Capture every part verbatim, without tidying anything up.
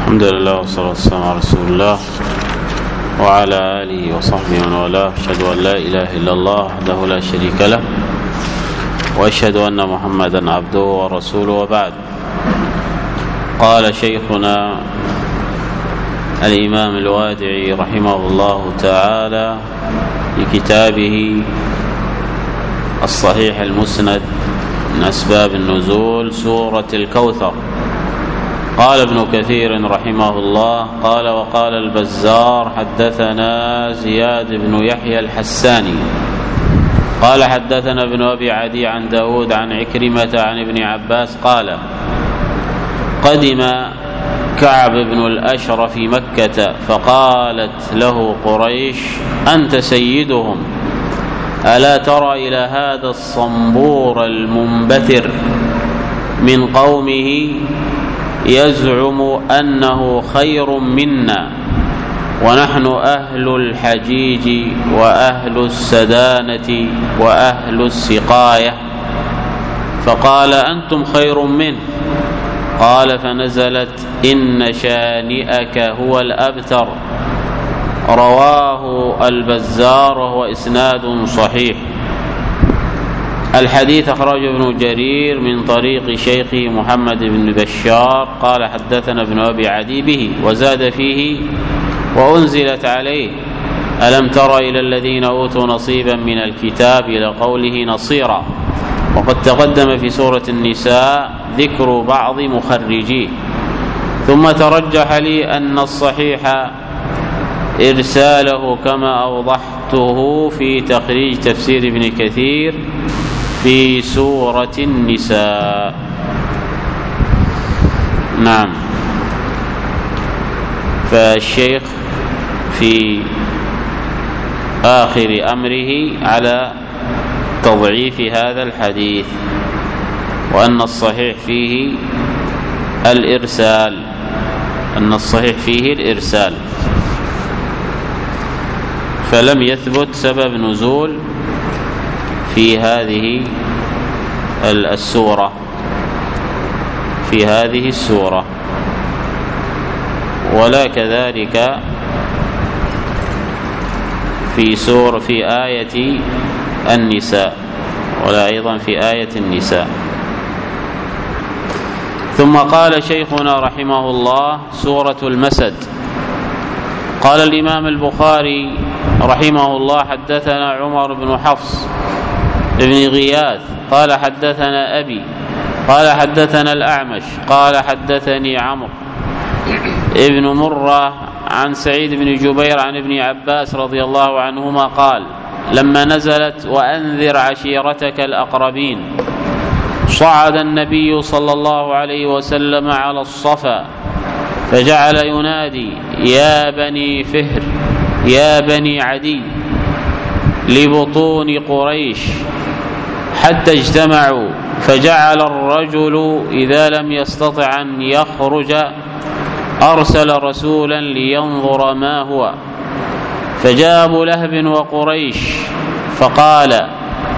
الحمد لله والصلاة والسلام على رسول الله وعلى آله وصحبه ومن والاه. أشهد أن لا إله إلا الله وحده لا شريك له، وأشهد أن محمدا عبده ورسوله، وبعد. قال شيخنا الإمام الوادعي رحمه الله تعالى في كتابه الصحيح المسند من أسباب النزول سورة الكوثر، قال ابن كثير رحمه الله: قال وقال البزار: حدثنا زياد بن يحيى الحساني قال حدثنا ابن أبي عدي عن داود عن عكرمة عن ابن عباس قال: قدم كعب بن الأشرف مكة فقالت له قريش: أنت سيدهم، ألا ترى إلى هذا الصنبور المنبتر من قومه يزعم أنه خير منا، ونحن أهل الحجيج وأهل السدانة وأهل السقاية، فقال: أنتم خير منه. قال: فنزلت: إن شانئك هو الأبتر. رواه البزار وهو إسناد صحيح. الحديث أخرجه ابن جرير من طريق شيخه محمد بن بشار قال حدثنا ابن أبي عدي به، وزاد فيه: وأنزلت عليه ألم تر إلى الذين أوتوا نصيبا من الكتاب إلى قوله نصيرا. وقد تقدم في سورة النساء ذكر بعض مخرجيه. ثم ترجح لي أن الصحيح إرساله كما أوضحته في تخريج تفسير ابن كثير في سورة النساء. نعم. فالشيخ في آخر أمره على تضعيف هذا الحديث، وأن الصحيح فيه الإرسال أن الصحيح فيه الإرسال فلم يثبت سبب نزول في هذه السورة في هذه السورة ولا كذلك في سورة في آية النساء ولا أيضا في آية النساء. ثم قال شيخنا رحمه الله: سورة المسد. قال الإمام البخاري رحمه الله: حدثنا عمر بن حفص بن غياث قال حدثنا أبي قال حدثنا الأعمش قال حدثني عمرو ابن مرة عن سعيد بن جبير عن ابن عباس رضي الله عنهما قال: لما نزلت وأنذر عشيرتك الأقربين صعد النبي صلى الله عليه وسلم على الصفا فجعل ينادي: يا بني فهر يا بني عدي لبطون قريش، حتى اجتمعوا، فجعل الرجل إذا لم يستطع أن يخرج أرسل رسولا لينظر ما هو، فجاء أبو لهب وقريش فقال: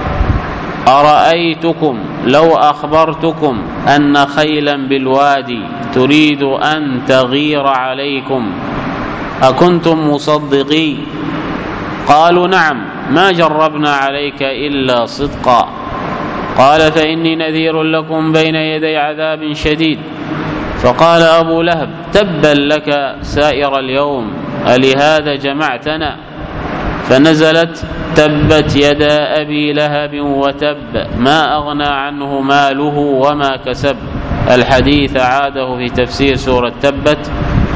أرأيتكم لو أخبرتكم أن خيلا بالوادي تريد أن تغير عليكم أكنتم مصدقي؟ قالوا: نعم، ما جربنا عليك إلا صدقا. قال: فإني نذير لكم بين يدي عذاب شديد. فقال أبو لهب: تبا لك سائر اليوم، ألهذا جمعتنا؟ فنزلت: تبت يدا أبي لهب وتب، ما أغنى عنه ماله وما كسب. الحديث عاده في تفسير سورة تبت،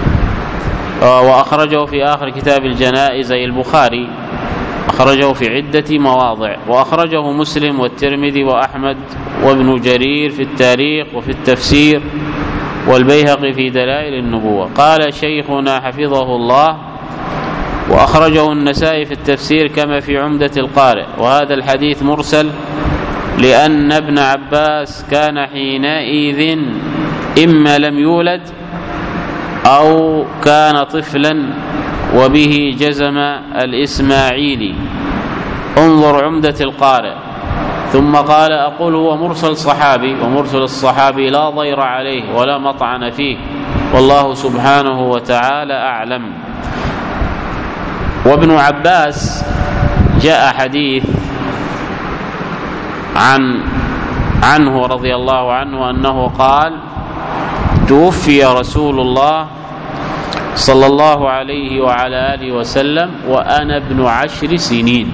وأخرجه في آخر كتاب الجنائز أي البخاري، أخرجه في عدة مواضع، وأخرجه مسلم والترمذي وأحمد وابن جرير في التاريخ وفي التفسير والبيهقي في دلائل النبوة. قال شيخنا حفظه الله: وأخرجه النسائي في التفسير كما في عمدة القارئ. وهذا الحديث مرسل لأن ابن عباس كان حينئذ إما لم يولد أو كان طفلا، وبه جزم الإسماعيلي. انظر عمدة القارئ. ثم قال: أقول هو مرسل صحابي، ومرسل الصحابي لا ضير عليه ولا مطعن فيه، والله سبحانه وتعالى أعلم. وابن عباس جاء حديث عن عنه رضي الله عنه أنه قال: توفي رسول الله صلى الله عليه وعلى آله وسلم وأنا ابن عشر سنين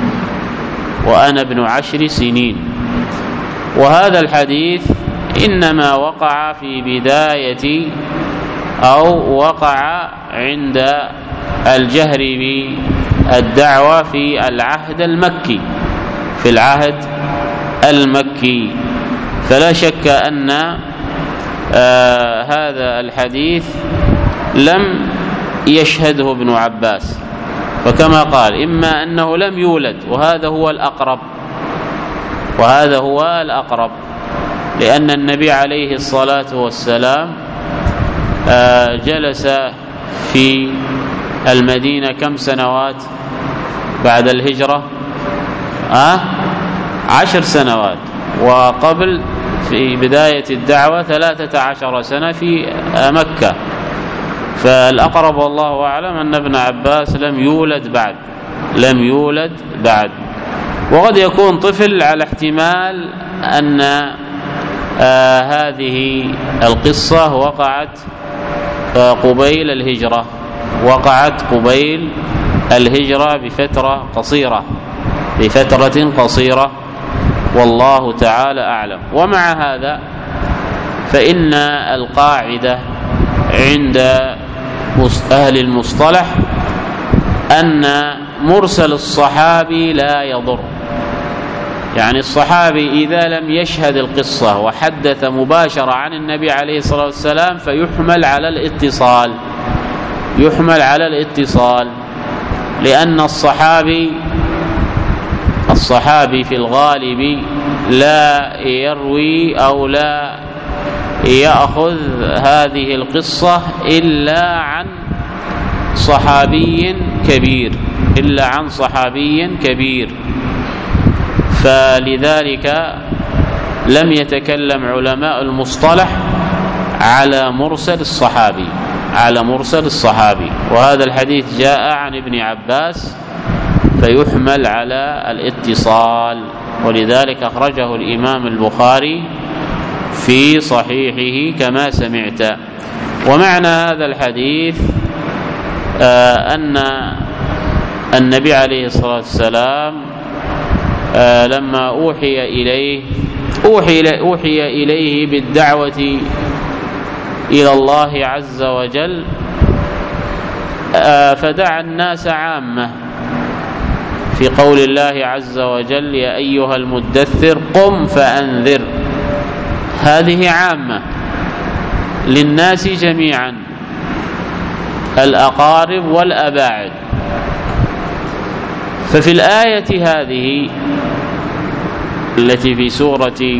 وأنا ابن عشر سنين وهذا الحديث إنما وقع في بداية أو وقع عند الجهر بالدعوة في العهد المكي في العهد المكي فلا شك أن آه هذا الحديث لم يشهده ابن عباس، وكما قال إما أنه لم يولد وهذا هو الأقرب وهذا هو الأقرب لأن النبي عليه الصلاة والسلام آه جلس في المدينة كم سنوات بعد الهجرة؟ آه عشر سنوات، وقبل في بداية الدعوة ثلاثة عشر سنة في مكة. فالأقرب والله أعلم أن ابن عباس لم يولد بعد لم يولد بعد وقد يكون طفل على احتمال أن آه هذه القصة وقعت آه قبيل الهجرة وقعت قبيل الهجرة بفترة قصيرة بفترة قصيرة والله تعالى أعلم. ومع هذا فإن القاعدة عند أهل المصطلح أن مرسل الصحابي لا يضر، يعني الصحابي إذا لم يشهد القصة وحدث مباشرة عن النبي عليه الصلاة والسلام فيحمل على الاتصال يحمل على الاتصال لأن الصحابي الصحابي في الغالب لا يروي أو لا يأخذ هذه القصة إلا عن صحابي كبير إلا عن صحابي كبير فلذلك لم يتكلم علماء المصطلح على مرسل الصحابي على مرسل الصحابي وهذا الحديث جاء عن ابن عباس فيحمل على الاتصال، ولذلك أخرجه الإمام البخاري في صحيحه كما سمعت. ومعنى هذا الحديث آه أن النبي عليه الصلاة والسلام آه لما أوحي إليه أوحي, أوحي إليه بالدعوة إلى الله عز وجل آه فدعا الناس عامة في قول الله عز وجل: يا أيها المدثر قم فأنذر. هذه عامة للناس جميعا الأقارب والأباعد. ففي الآية هذه التي في سورة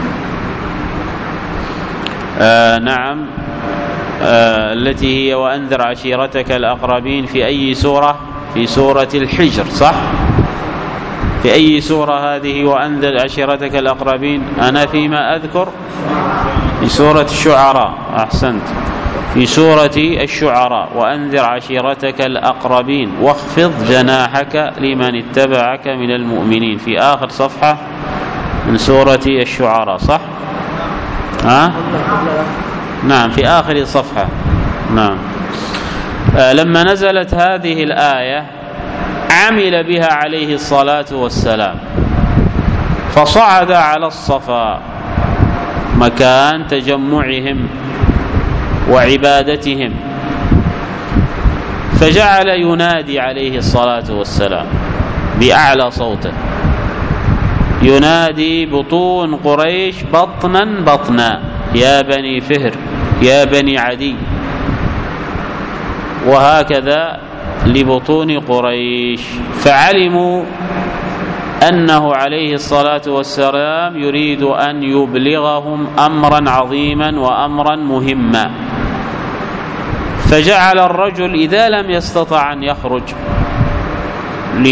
آه نعم آه التي هي وأنذر عشيرتك الأقربين في أي سورة؟ في سورة الحجر، صح؟ في أي سورة هذه وأنذر عشيرتك الأقربين؟ أنا فيما أذكر في سورة الشعراء. أحسنت، في سورة الشعراء وأنذر عشيرتك الأقربين واخفض جناحك لمن اتبعك من المؤمنين، في آخر صفحة من سورة الشعراء، صح؟ ها؟ نعم، في آخر صفحة. نعم. آه لما نزلت هذه الآية عمل بها عليه الصلاة والسلام فصعد على الصفا مكان تجمعهم وعبادتهم فجعل ينادي عليه الصلاة والسلام بأعلى صوته، ينادي بطون قريش بطنا بطنا: يا بني فهر، يا بني عدي، وهكذا لبطون قريش. فعلموا أنه عليه الصلاة والسلام يريد أن يبلغهم أمرا عظيما وأمرا مهما، فجعل الرجل إذا لم يستطع أن يخرج ل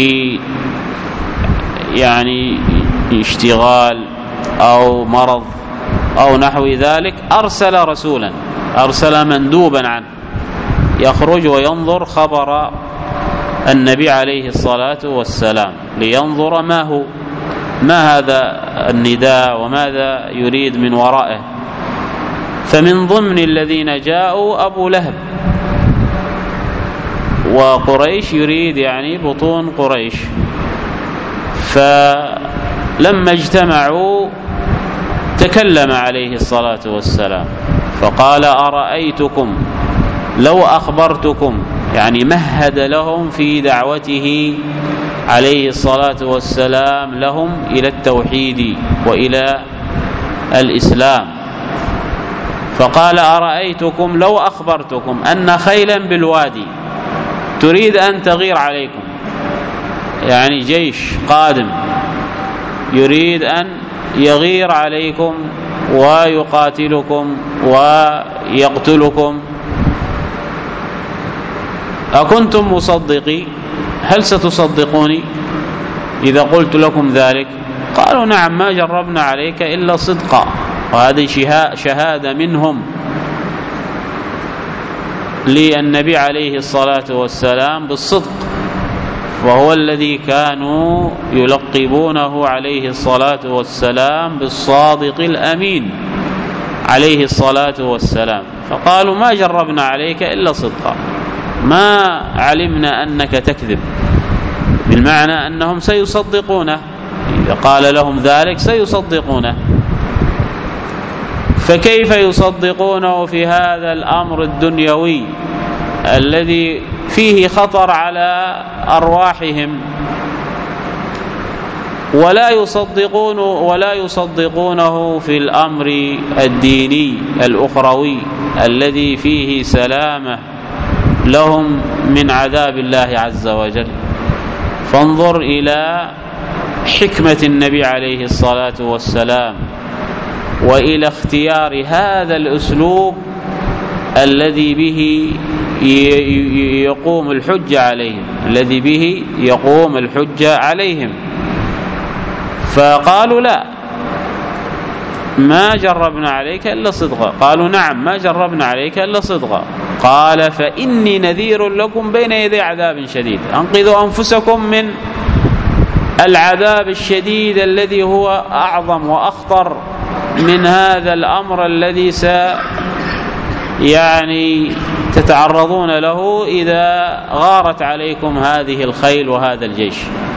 يعني اشتغال أو مرض أو نحو ذلك أرسل رسولا أرسل مندوبا عنه يخرج وينظر خبر النبي عليه الصلاة والسلام لينظر ما هو ما هذا النداء وماذا يريد من ورائه. فمن ضمن الذين جاءوا أبو لهب، وقريش يريد يعني بطون قريش. فلما اجتمعوا تكلم عليه الصلاة والسلام فقال: أرأيتكم لو أخبرتكم، يعني مهد لهم في دعوته عليه الصلاة والسلام لهم إلى التوحيد وإلى الإسلام. فقال: أرأيتكم لو أخبرتكم أن خيلا بالوادي تريد أن تغير عليكم، يعني جيش قادم يريد أن يغير عليكم ويقاتلكم ويقتلكم، أكنتم مصدقي؟ هل ستصدقوني إذا قلت لكم ذلك؟ قالوا: نعم، ما جربنا عليك إلا صدقا. وهذه شهادة منهم للنبي عليه الصلاة والسلام بالصدق، وهو الذي كانوا يلقبونه عليه الصلاة والسلام بالصادق الأمين عليه الصلاة والسلام. فقالوا: ما جربنا عليك إلا صدقا، ما علمنا أنك تكذب، بالمعنى أنهم سيصدقونه، إذا قال لهم ذلك سيصدقونه. فكيف يصدقونه في هذا الأمر الدنيوي الذي فيه خطر على أرواحهم، ولا يصدقون ولا يصدقونه في الأمر الديني الأخروي الذي فيه سلامة لهم من عذاب الله عز وجل؟ فانظر إلى حكمة النبي عليه الصلاة والسلام وإلى اختيار هذا الأسلوب الذي به يقوم الحجة عليهم الذي به يقوم الحجة عليهم. فقالوا: لا، ما جربنا عليك إلا صدقا. قالوا: نعم، ما جربنا عليك إلا صدقا. قال: فإني نذير لكم بين يدي عذاب شديد، أنقذوا أنفسكم من العذاب الشديد الذي هو أعظم وأخطر من هذا الأمر الذي س يعني تتعرضون له إذا غارت عليكم هذه الخيل وهذا الجيش.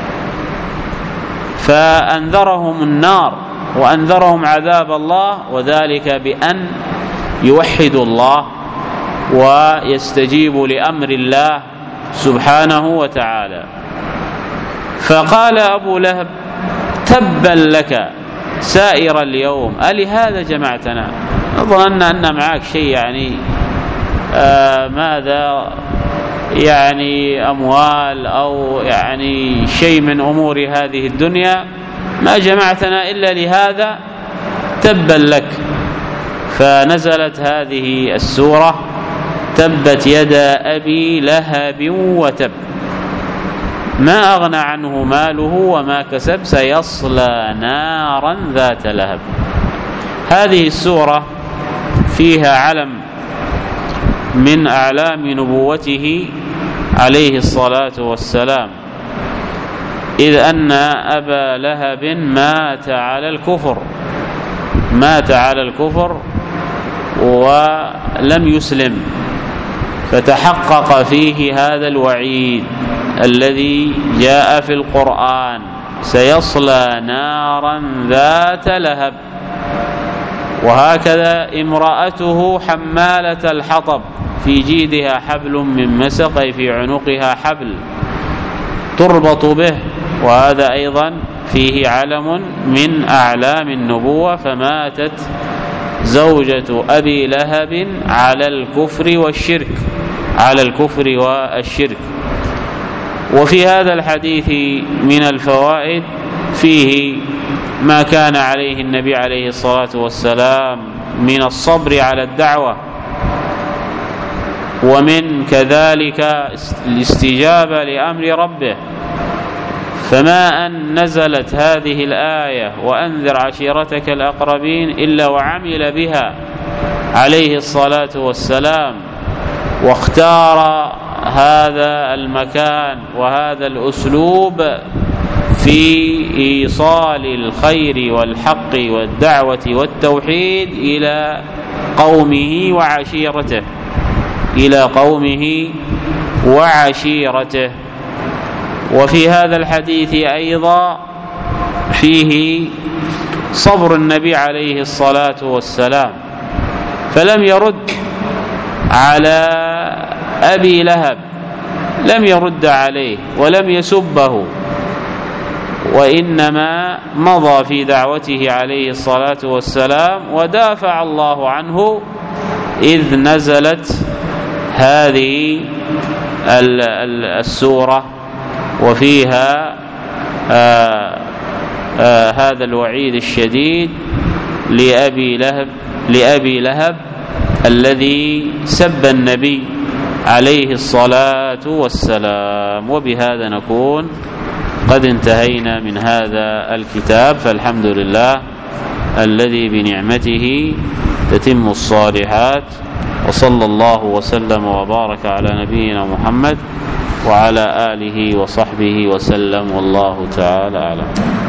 فأنذرهم النار وأنذرهم عذاب الله، وذلك بأن يوحدوا الله ويستجيبوا لأمر الله سبحانه وتعالى. فقال أبو لهب: تبا لك سائر اليوم، ألهذا جمعتنا؟ ظننا أن معك شيء، يعني آه ماذا يعني أموال أو يعني شيء من أمور هذه الدنيا، ما جمعتنا إلا لهذا، تبا لك. فنزلت هذه السورة: تبت يدا أبي لهب وتب، ما أغنى عنه ماله وما كسب، سيصلى نارا ذات لهب. هذه السورة فيها علم من أعلام نبوته عليه الصلاة والسلام، إذ أن أبا لهب مات على الكفر مات على الكفر ولم يسلم، فتحقق فيه هذا الوعيد الذي جاء في القرآن: سيصلى نارا ذات لهب. وهكذا امرأته حمالة الحطب، في جيدها حبل من مسق، أي في عنقها حبل تربط به، وهذا أيضا فيه علم من أعلام النبوة. فماتت زوجة أبي لهب على الكفر والشرك على الكفر والشرك. وفي هذا الحديث من الفوائد فيه ما كان عليه النبي عليه الصلاة والسلام من الصبر على الدعوة، ومن كذلك الاستجابة لأمر ربه. فما أن نزلت هذه الآية: وأنذر عشيرتك الأقربين، إلا وعمل بها عليه الصلاة والسلام، واختار هذا المكان وهذا الأسلوب في إيصال الخير والحق والدعوة والتوحيد إلى قومه وعشيرته إلى قومه وعشيرته. وفي هذا الحديث أيضا فيه صبر النبي عليه الصلاة والسلام، فلم يرد على أبي لهب، لم يرد عليه ولم يسبه، وإنما مضى في دعوته عليه الصلاة والسلام، ودافع الله عنه إذ نزلت هذه السورة وفيها آآ آآ هذا الوعيد الشديد لأبي لهب لأبي لهب الذي سب النبي عليه الصلاة والسلام. وبهذا نكون قد انتهينا من هذا الكتاب، فالحمد لله الذي بنعمته تتم الصالحات، وصلى الله وسلم وبارك على نبينا محمد وعلى آله وصحبه وسلم، والله تعالى أعلم.